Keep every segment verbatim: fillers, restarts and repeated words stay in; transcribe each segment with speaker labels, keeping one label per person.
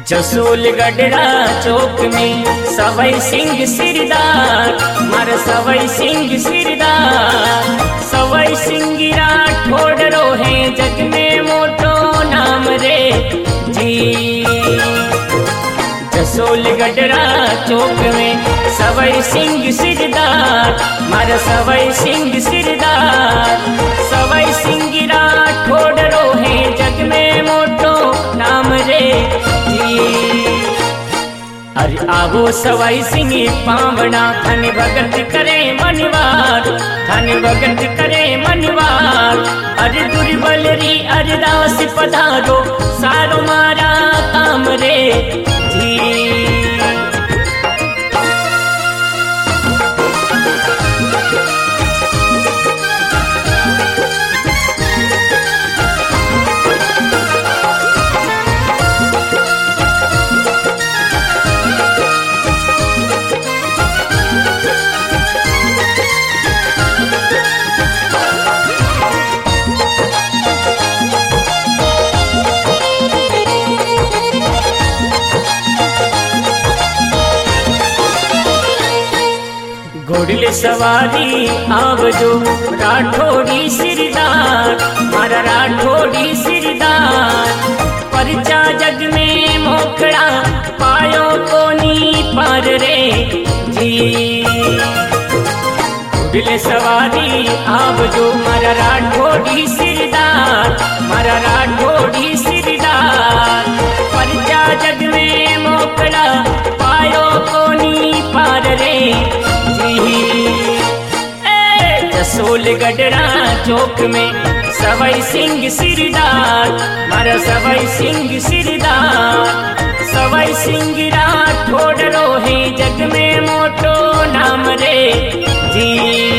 Speaker 1: जसूल गडरा चौक में सवई सिंह सिरदार, मर सवई सिंह सिरदार। सवई सिंह राठौड़ रोहे जग में मोटो नाम रे जी। जसूल गडरा चौक में सवई सिंह सिरदार, मर सवई सिंह सिरदार। सवई सिंह राठौड़ रोहे जग में मोटो नाम रे जी। अरे आवो सवाई सिंह पावना, धन भगत करे मनवार, धन भगत करे मनवार। अरे दुर्बल री अरदास पधारो, सारो मारा काम रे जी। घोड़ले सवारी आवजो राठौड़ी सिरदार, मारा राठौड़ी सिरदार। परचा जग में मोकड़ा पायो कोनी पार रे जी। घोड़ले सवारी आवजो मारा राठौड़ी सिरदार, मारा राठौड़ी सिरदार। परचा जग में मोकड़ा पायो कोनी पार रे। जसूल गडरा चौक में सवई सिंह सिरदार, मारा सवई सिंह सिरदार। सवई सिंह राठौड़ रोहे जग में मोटो नाम रे जी।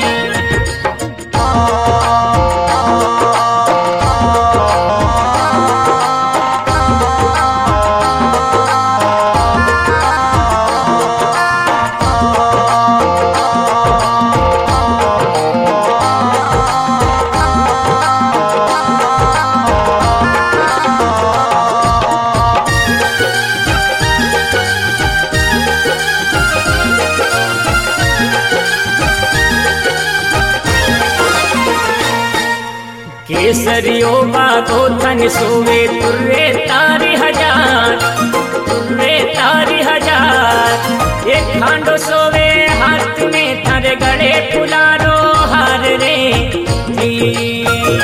Speaker 1: केसरियो बागो थन सोवे तुर्रे तारी हजार, तुर्रे तारी हजार। एक खांडो सोवे हाथ में थारे गड़े फुलारो हार रे जी।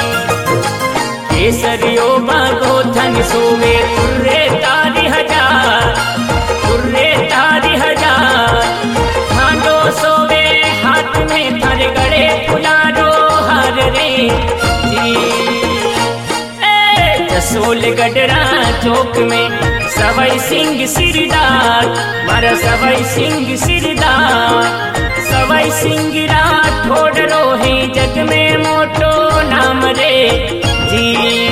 Speaker 1: केसरियो बागो थन सोवे तुर्रे तारी हजार, तुर्रे तारी हजार। खांडो सोवे हाथ में थारे गड़े फुलारो हार रे। जसूल गडरा चौक में सवई सिंह सिरदार, मारा सवई सिंह सिरदार। सवई सिंह राठौड़ रोहे जग में मोटो नाम रे जी।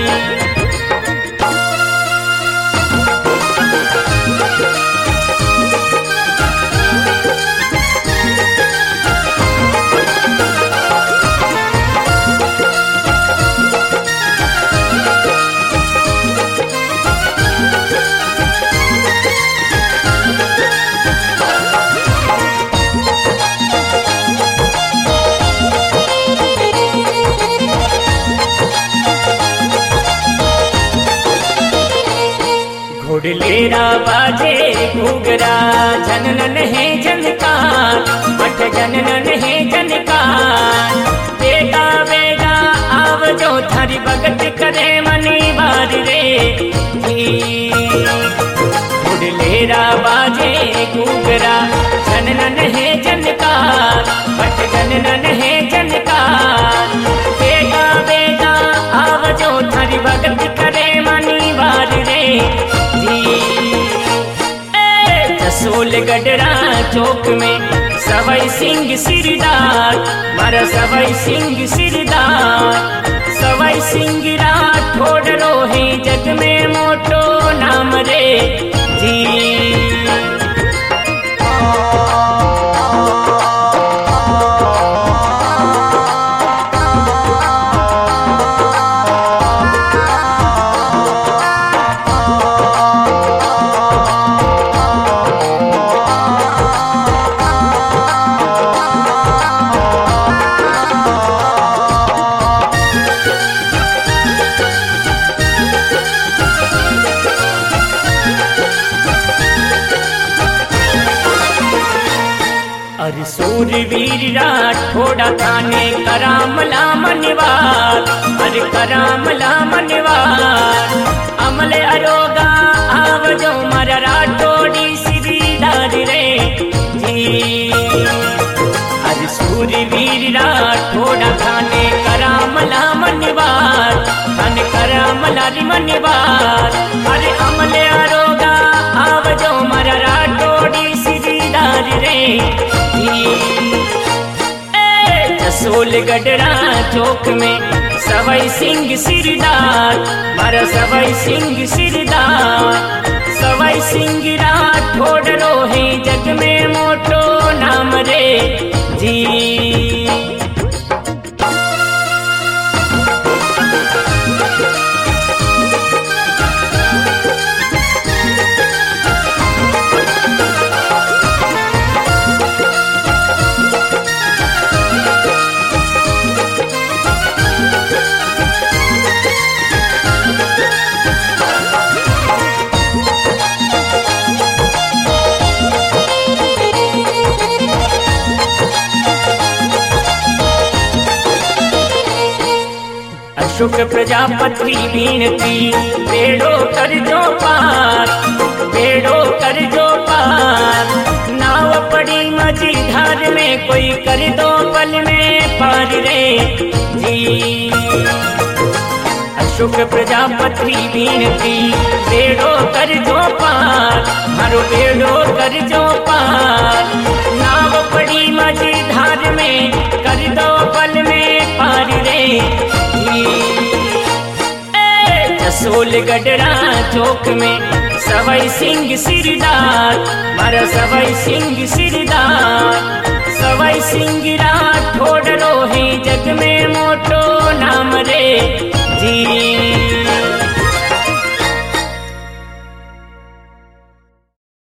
Speaker 1: घोड़लेरा बाजे घूगरा, जननन है जनकार, मठ जननन है जनकार। बेगा बेगा आवजो थारी भगत करे मनी बार रे जी। घोड़लेरा बाजे घूगरा, जननन है जनकार, मठ जननन है जनकार। बेगा बेगा आवजो थारी भगत करे मनी बार रे। जसूल गडरा चौक में सवई सिंह सिरदार, मारा सवई सिंह सिरदार। सवई सिंह राठौड़ रोहे जग में मोटो नाम रे जी। अरे सूरवीर राठौड़ा थाने करामला मनवार, अरे करामला मनवार। अमले अरोगा आवजो मारा राठौड़ी श्रीदार रे जी। अरे सूरवीर राठौड़ा थाने करामला मनवार, थाने करामला मनवार। अरे अमले अरोगा आवजो मारा राठौड़ी श्रीदार रे जी। जसोल गडरा चौक में सवाई सिंह सिरदार, मारा सवाई सिंह सिरदार। सवाई सिंह राठौड़ रोहे जग में मोटो नाम रे जी। अशोक प्रजापति बीनती बेड़ो कर जो पार, बेड़ो कर जो पार। नाव पड़ी मझधार में कोई कर दो पल में पार रे जी। अशोक प्रजापति बीनती बेड़ो कर जो पार, मारो बेड़ो कर जो पार। नाव पड़ी मझधार में कर दो पल में पार रे। जसोल गडरा चौक में सवाई सिंह सिरदार, मारा सवाई सिंह सिरदार। सवाई सिंह राठौड़ रोहे जग में मोटो नाम रे जी।